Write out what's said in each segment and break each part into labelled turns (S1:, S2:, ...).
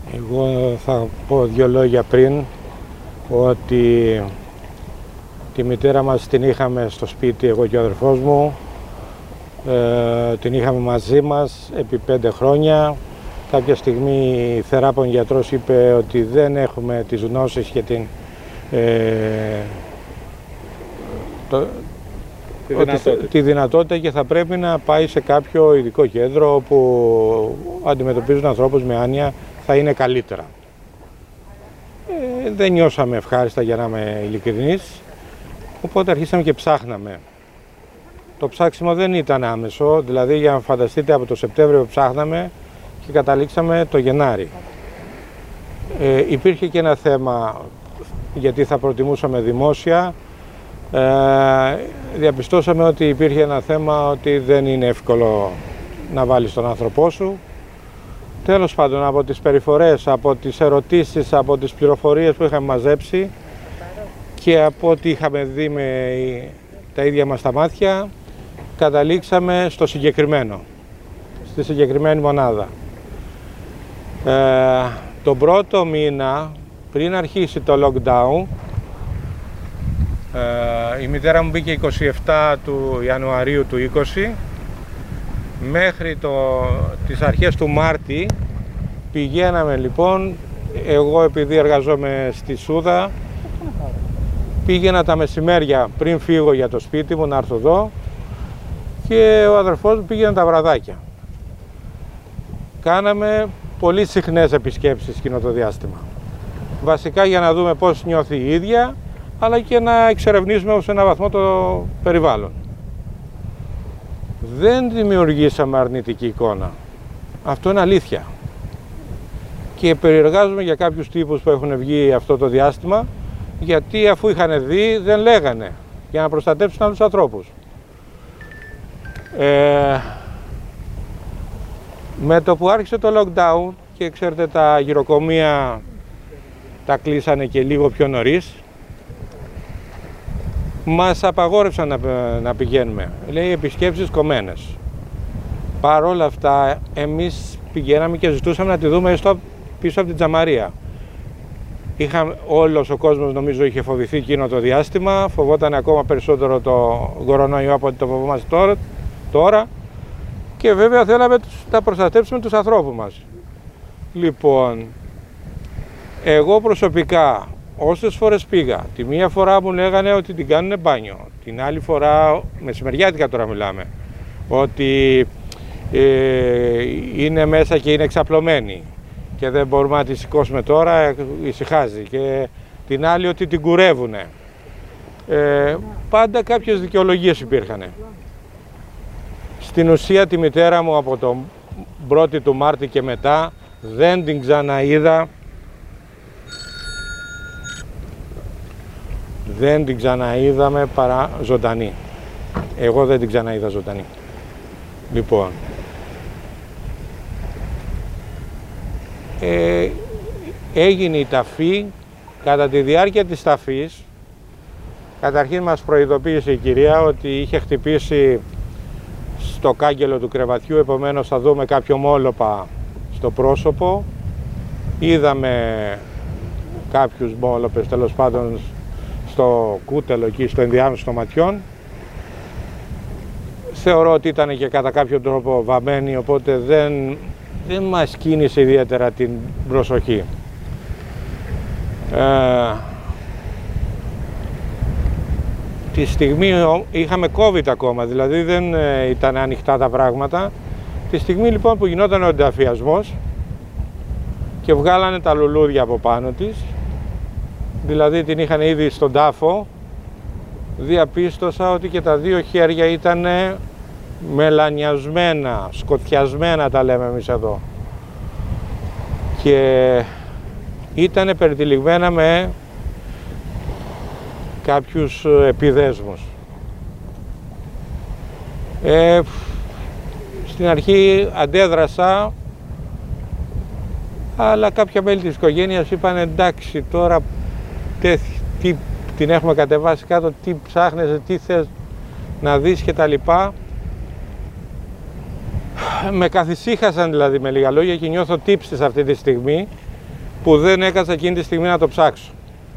S1: Εγώ θα πω δύο λόγια πριν, ότι τη μητέρα μας την είχαμε στο σπίτι, εγώ και ο αδερφός μου. Την είχαμε μαζί μας επί 5 χρόνια. Κάποια στιγμή η θεράπων γιατρός είπε ότι δεν έχουμε τις γνώσεις και τη δυνατότητα και θα πρέπει να πάει σε κάποιο ειδικό κέντρο όπου αντιμετωπίζουν ανθρώπους με άνοια, θα είναι καλύτερα. Δεν νιώσαμε ευχάριστα, για να είμαι ειλικρινής, οπότε αρχίσαμε και ψάχναμε. Το ψάξιμο δεν ήταν άμεσο, δηλαδή για να φανταστείτε από το Σεπτέμβριο ψάχναμε και καταλήξαμε το Γενάρη. Υπήρχε και ένα θέμα, γιατί θα προτιμούσαμε δημόσια. Διαπιστώσαμε ότι υπήρχε ένα θέμα ότι δεν είναι εύκολο να βάλεις τον άνθρωπό σου. Τέλος πάντων, από τις περιφορές, από τις ερωτήσεις, από τις πληροφορίες που είχαμε μαζέψει και από ό,τι είχαμε δει με τα ίδια μας τα μάτια, καταλήξαμε στο συγκεκριμένο, στη συγκεκριμένη μονάδα. Τον πρώτο μήνα, πριν αρχίσει το lockdown, η μητέρα μου μπήκε 27 του Ιανουαρίου του 20, μέχρι τις αρχές του Μάρτη πηγαίναμε λοιπόν. Εγώ, επειδή εργαζόμαι στη Σούδα, πήγαινα τα μεσημέρια πριν φύγω για το σπίτι μου να έρθω εδώ, και ο αδερφός μου πήγαινε τα βραδάκια. Κάναμε πολύ συχνές επισκέψεις εκείνο το διάστημα. Βασικά για να δούμε πώς νιώθει η ίδια, αλλά και να εξερευνήσουμε σε έναν βαθμό το περιβάλλον. Δεν δημιουργήσαμε αρνητική εικόνα. Αυτό είναι αλήθεια. Και περιεργάζομαι για κάποιους τύπους που έχουν βγει αυτό το διάστημα, γιατί αφού είχαν δει δεν λέγανε, για να προστατέψουν άλλους ανθρώπους. Με το που άρχισε το lockdown και ξέρετε τα γυροκομεία τα κλείσανε και λίγο πιο νωρίς, μας απαγόρευσαν να πηγαίνουμε. Λέει επισκέψεις κομμένες. Παρ' όλα αυτά εμείς πηγαίναμε και ζητούσαμε να τη δούμε πίσω από την Τζαμαρία. Όλος ο κόσμος νομίζω είχε φοβηθεί εκείνο το διάστημα, φοβόταν ακόμα περισσότερο το κορονοϊό από ό,τι το φοβόμαστε τώρα, και βέβαια θέλαμε να προστατεύσουμε τους ανθρώπους μας. Λοιπόν, εγώ προσωπικά όσες φορές πήγα, τη μία φορά μου λέγανε ότι την κάνουνε μπάνιο, την άλλη φορά, μεσημεριάτικα τώρα μιλάμε, ότι είναι μέσα και είναι εξαπλωμένη και δεν μπορούμε να τη σηκώσουμε τώρα, ησυχάζει, και την άλλη ότι την κουρεύουνε. Πάντα κάποιες δικαιολογίες υπήρχανε. Στην ουσία τη μητέρα μου από τον 1η του Μάρτη και μετά δεν την ξαναείδα. Δεν την ξαναείδαμε παρά ζωντανή. Εγώ δεν την ξαναείδα ζωντανή. Λοιπόν, έγινε η ταφή. Κατά τη διάρκεια της ταφής, καταρχήν μας προειδοποίησε η κυρία ότι είχε χτυπήσει στο κάγκελο του κρεβατιού, επομένως θα δούμε κάποιο μόλοπα στο πρόσωπο. Είδαμε κάποιους μόλοπες, τέλος πάντων, στο κούτελο εκεί, στο ενδιάμεσο των ματιών. Θεωρώ ότι ήταν και κατά κάποιο τρόπο βαμμένη, οπότε δεν μας κίνησε ιδιαίτερα την προσοχή. Τη στιγμή είχαμε COVID ακόμα, δηλαδή δεν ήταν ανοιχτά τα πράγματα. Τη στιγμή λοιπόν που γινόταν ο ενταφιασμός και βγάλανε τα λουλούδια από πάνω της, δηλαδή την είχαν ήδη στον τάφο, διαπίστωσα ότι και τα δύο χέρια ήταν μελανιασμένα, σκοτιασμένα τα λέμε εμείς εδώ, και ήταν περιτυλιγμένα με κάποιους επιδέσμους. Στην αρχή αντέδρασα, αλλά κάποια μέλη της οικογένειας είπαν εντάξει, τώρα τι την έχουμε κατεβάσει κάτω, τι ψάχνεσαι, τι θες να δεις και τα λοιπά. Με καθησύχασαν δηλαδή με λίγα λόγια και νιώθω τύψεις αυτή τη στιγμή, που δεν έκατσα εκείνη τη στιγμή να το ψάξω.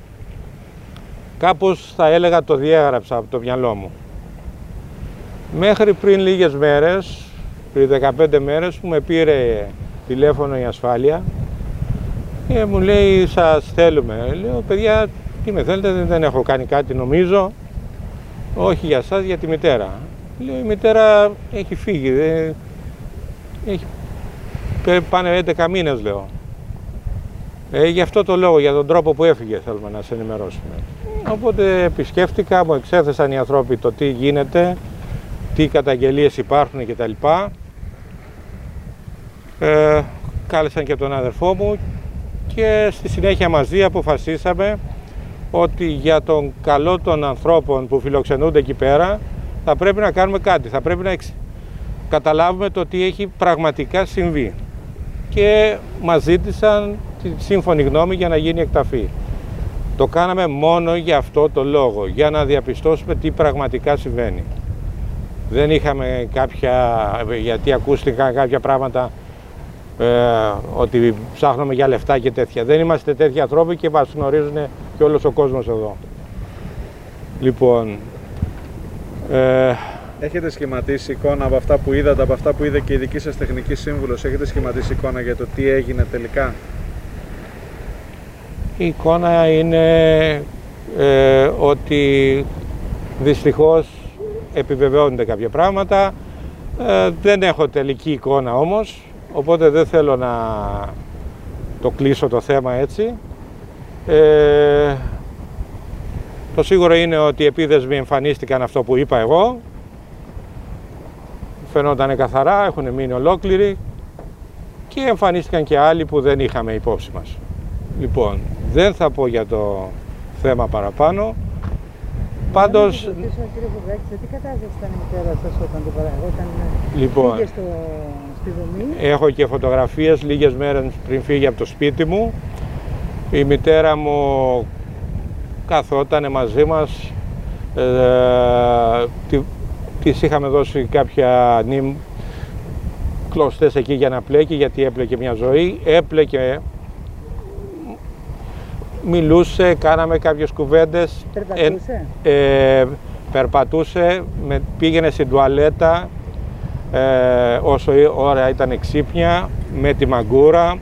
S1: Κάπως θα έλεγα το διέγραψα από το μυαλό μου. Μέχρι πριν λίγες μέρες, πριν 15 μέρες, που με πήρε τηλέφωνο η ασφάλεια και μου λέει σας θέλουμε. Λέω παιδιά τι με θέλετε, δεν έχω κάνει κάτι νομίζω. Όχι για σας, για τη μητέρα. Λέω η μητέρα έχει φύγει, πάνε 11 μήνες λέω. Γι' αυτό το λόγο, για τον τρόπο που έφυγε θέλουμε να σε ενημερώσουμε. Οπότε επισκέφτηκα, μου εξέθεσαν οι ανθρώποι το τι γίνεται, τι καταγγελίες υπάρχουν κτλ. Κάλεσαν και τον αδερφό μου και στη συνέχεια μαζί αποφασίσαμε ότι για τον καλό των ανθρώπων που φιλοξενούνται εκεί πέρα θα πρέπει να κάνουμε κάτι, θα πρέπει να καταλάβουμε το τι έχει πραγματικά συμβεί. Και μας ζήτησαν τη σύμφωνη γνώμη για να γίνει εκταφή. Το κάναμε μόνο για αυτό το λόγο, για να διαπιστώσουμε τι πραγματικά συμβαίνει. Δεν είχαμε γιατί ακούστηκαν κάποια πράγματα ότι ψάχνουμε για λεφτά και τέτοια. Δεν είμαστε τέτοιοι ανθρώποι και μας γνωρίζουν και όλος ο κόσμος εδώ. Λοιπόν...
S2: Έχετε σχηματίσει εικόνα από αυτά που είδατε, από αυτά που είδε και η δική σας τεχνική σύμβουλος, έχετε σχηματίσει εικόνα για το τι έγινε τελικά?
S1: Η εικόνα είναι ότι δυστυχώς επιβεβαιώνονται κάποια πράγματα. Δεν έχω τελική εικόνα όμως, οπότε δεν θέλω να το κλείσω το θέμα έτσι. Το σίγουρο είναι ότι οι επίδεσμοι εμφανίστηκαν αυτό που είπα εγώ. Φαινόταν καθαρά, έχουν μείνει ολόκληροι και εμφανίστηκαν και άλλοι που δεν είχαμε υπόψη μας. Λοιπόν, δεν θα πω για το θέμα παραπάνω. Πάντως...
S3: Κύριε Βουργάκη, σε τι κατάσταση ήταν η μητέρα σας όταν
S1: λοιπόν,
S3: πήγε στη δομή?
S1: Έχω και φωτογραφίες λίγες μέρες πριν φύγει από το σπίτι μου. Η μητέρα μου καθόταν μαζί μας. Της είχαμε δώσει κάποια κλωστές εκεί για να πλέκει, γιατί έπλεκε μια ζωή. Έπλεκε, μιλούσε, κάναμε κάποιες κουβέντες.
S3: Περπατούσε?
S1: Περπατούσε, πήγαινε στην τουαλέτα όσο η ώρα ήταν ξύπνια, με τη μαγκούρα.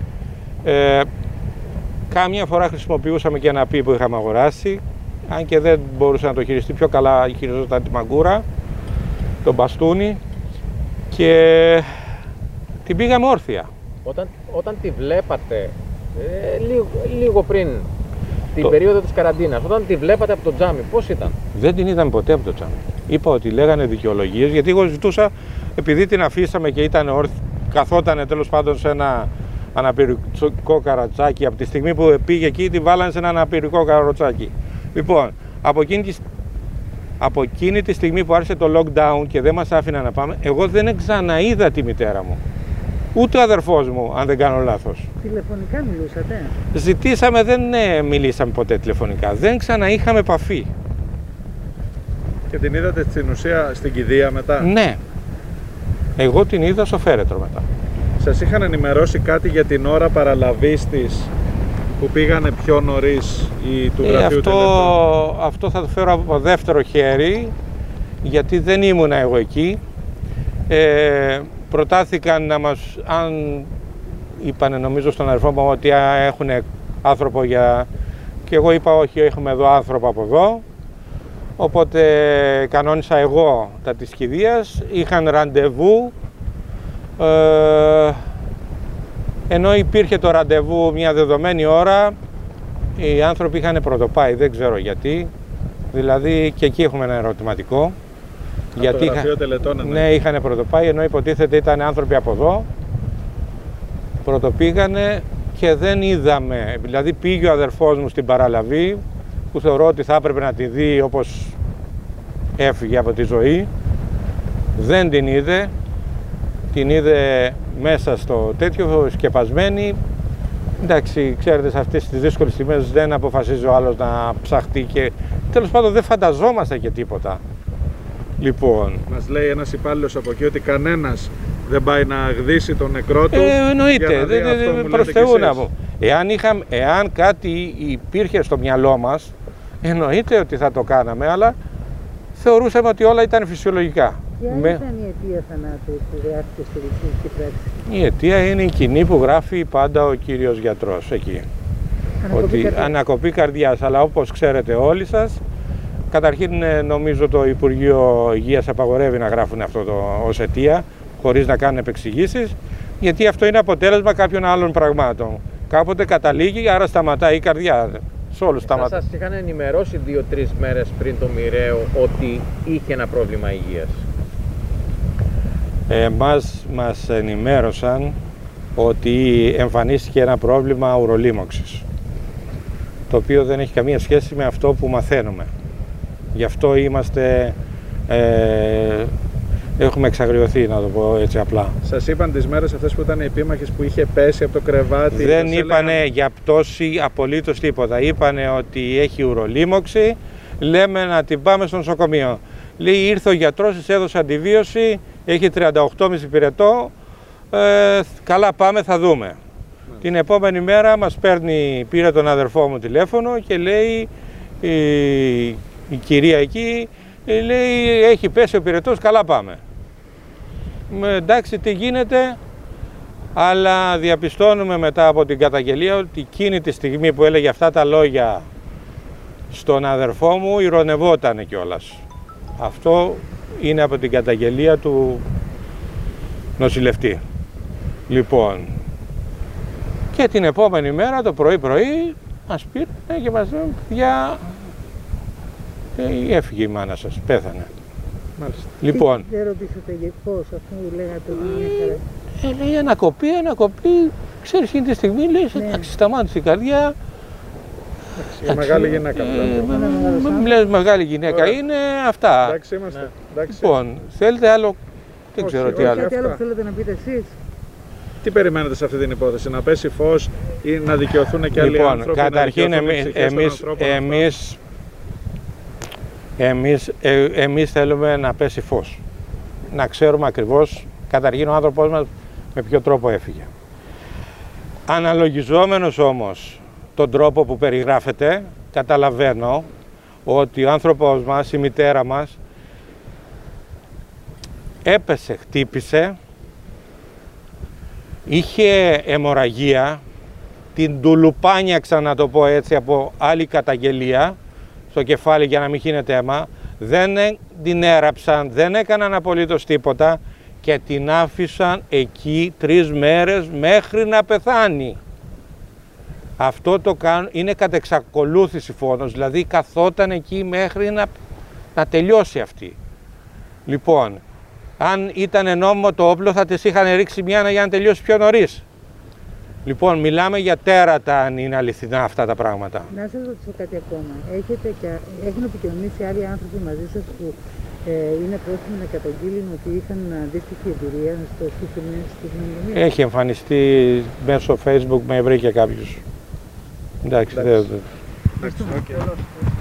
S1: Κάμια φορά χρησιμοποιούσαμε και ένα πι που είχαμε αγοράσει, αν και δεν μπορούσε να το χειριστεί, πιο καλά χειριζόταν τη μαγκούρα, το μπαστούνι, και την πήγαμε όρθια.
S4: Όταν τη βλέπατε λίγο πριν την περίοδο της καραντίνας, όταν τη βλέπατε από το τζάμι, πώς ήταν?
S1: Δεν την είδαμε ποτέ από το τζάμι. Είπα ότι λέγανε δικαιολογίες, γιατί εγώ ζητούσα, επειδή την αφήσαμε και ήταν όρθια, καθότανε τέλος πάντων σε ένα αναπηρικό καρατσάκι. Από τη στιγμή που πήγε εκεί, τη βάλανε σε ένα αναπηρικό καρατσάκι. Λοιπόν, από εκείνη τη στιγμή που άρχισε το lockdown και δεν μας άφηναν να πάμε, εγώ δεν ξαναείδα τη μητέρα μου. Ούτε ο αδερφός μου, αν δεν κάνω λάθος.
S3: Τηλεφωνικά μιλούσατε?
S1: Ζητήσαμε, δεν μιλήσαμε ποτέ τηλεφωνικά. Δεν ξαναείχαμε επαφή.
S2: Και την είδατε στην ουσία στην κηδεία μετά?
S1: Ναι. Εγώ την είδα στο φέρετρο μετά.
S2: Σας είχαν ενημερώσει κάτι για την ώρα παραλαβής της που πήγανε πιο νωρίς του γραφείου τελετών?
S1: Αυτό θα το φέρω από δεύτερο χέρι, γιατί δεν ήμουνα εγώ εκεί. Προτάθηκαν να μας, αν είπανε νομίζω στον αδερφό μου ότι έχουν άνθρωπο και εγώ είπα όχι, έχουμε εδώ άνθρωπο από εδώ. Οπότε κανόνισα εγώ τα της κηδείας, είχαν ραντεβού, ενώ υπήρχε το ραντεβού μια δεδομένη ώρα, οι άνθρωποι είχαν πρωτοπάει, δεν ξέρω γιατί. Δηλαδή και εκεί έχουμε ένα ερωτηματικό.
S2: Γιατί το γραφείο τελετών,
S1: ναι, είχαν πρωτοπάει, ενώ υποτίθεται ήταν άνθρωποι από εδώ. Πρωτοπήγανε και δεν είδαμε. Δηλαδή πήγε ο αδερφός μου στην παραλαβή, που θεωρώ ότι θα έπρεπε να τη δει όπως έφυγε από τη ζωή. Δεν την είδε. Την είδε μέσα στο τέτοιο, σκεπασμένη. Εντάξει, ξέρετε, σε αυτές τις δύσκολες στιγμές δεν αποφασίζει ο άλλος να ψαχτεί και τέλος πάντων δεν φανταζόμαστε και τίποτα. Λοιπόν,
S2: μας λέει ένας υπάλληλος από εκεί ότι κανένας δεν πάει να γδίσει τον νεκρό του.
S1: Εννοείται, προς Θεού να πω. Εάν κάτι υπήρχε στο μυαλό μας, εννοείται ότι θα το κάναμε, αλλά θεωρούσαμε ότι όλα ήταν φυσιολογικά.
S3: Ποια ήταν η αιτία θανάτου που γράφηκε στη δικαστική πράξη?
S1: Η αιτία είναι η κοινή που γράφει πάντα ο κύριος γιατρός εκεί. Ανακοπή καρδιάς, αλλά όπως ξέρετε όλοι σας, καταρχήν νομίζω το Υπουργείο Υγείας απαγορεύει να γράφουν αυτό ως αιτία, χωρίς να κάνουν επεξηγήσεις, γιατί αυτό είναι αποτέλεσμα κάποιων άλλων πραγμάτων. Κάποτε καταλήγει, άρα σταματάει η καρδιά. Σε όλους σταματάει.
S4: Σας είχαν ενημερώσει 2-3 μέρες πριν το μοιραίο ότι είχε ένα πρόβλημα υγείας?
S1: Μας ενημέρωσαν ότι εμφανίστηκε ένα πρόβλημα ουρολίμωξης, το οποίο δεν έχει καμία σχέση με αυτό που μαθαίνουμε. Γι' αυτό έχουμε εξαγριωθεί, να το πω έτσι απλά.
S2: Σας είπαν τις μέρες αυτές που ήταν επίμαχες που είχε πέσει από το κρεβάτι?
S1: Δεν είπανε για πτώση απολύτως τίποτα. Είπανε ότι έχει ουρολίμωξη, λέμε να την πάμε στο νοσοκομείο. Λέει, ήρθε ο γιατρός, της έδωσε αντιβίωση, έχει 38,5 πυρετό, καλά πάμε, θα δούμε. Την επόμενη μέρα μας πήρε τον αδερφό μου τηλέφωνο και λέει η κυρία εκεί, λέει, έχει πέσει ο πυρετός, καλά πάμε. Εντάξει, τι γίνεται, αλλά διαπιστώνουμε μετά από την καταγγελία ότι εκείνη τη στιγμή που έλεγε αυτά τα λόγια στον αδερφό μου ηρωνευότανε κιόλας. Αυτό είναι από την καταγγελία του νοσηλευτή. Λοιπόν, και την επόμενη μέρα το πρωί μας πήρε και μας λένε, παιδιά, έφυγε η μάνα σας, πέθανε.
S2: Μάλιστα.
S1: Λοιπόν,
S3: δεν ρωτήσατε για πώς, αφού λέγατε ότι είναι
S1: λέει ανακοπή, ξέρεις, εκείνη τη στιγμή λέει, εντάξει, σταμάτησε η καρδιά.
S2: Μεγάλη γυναίκα.
S1: Μην λες μεγάλη γυναίκα, είναι αυτά.
S2: Εντάξει είμαστε.
S1: Λοιπόν, θέλετε άλλο, δεν ξέρω τι άλλο.
S3: Κάτι άλλο που θέλετε να πείτε εσείς?
S2: Τι περιμένετε σε αυτή την υπόθεση, να πέσει φως ή να δικαιωθούν και άλλοι άνθρωποι?
S1: Λοιπόν, καταρχήν εμείς θέλουμε να πέσει φως. Να ξέρουμε ακριβώς, καταρχήν ο άνθρωπός μας με ποιο τρόπο έφυγε. Αναλογιζόμενος όμως τον τρόπο που περιγράφεται, καταλαβαίνω ότι ο άνθρωπός μας, η μητέρα μας, έπεσε, χτύπησε, είχε αιμορραγία, την τουλουπάνιαξαν, να το πω έτσι, από άλλη καταγγελία στο κεφάλι για να μην χύνεται αίμα, δεν την έραψαν, δεν έκαναν απολύτως τίποτα και την άφησαν εκεί 3 μέρες μέχρι να πεθάνει. Αυτό το κάνουν, είναι κατ' εξακολούθηση φόνος, δηλαδή καθόταν εκεί μέχρι να τελειώσει αυτή. Λοιπόν, αν ήταν νόμιμο το όπλο θα τις είχαν ρίξει μια για να τελειώσει πιο νωρίς. Λοιπόν, μιλάμε για τέρατα αν είναι αληθινά αυτά τα πράγματα.
S3: Να σας ρωτήσω κάτι ακόμα. Έχουν επικοινωνήσει άλλοι άνθρωποι μαζί σας που είναι πρόθυμοι να καταγγείλουν ότι είχαν αντίστοιχη εμπειρία στο συγκεκριμένο?
S1: Έχει εμφανιστεί μέσω Facebook, με βρήκε κάποιος. Εντάξει, δεν.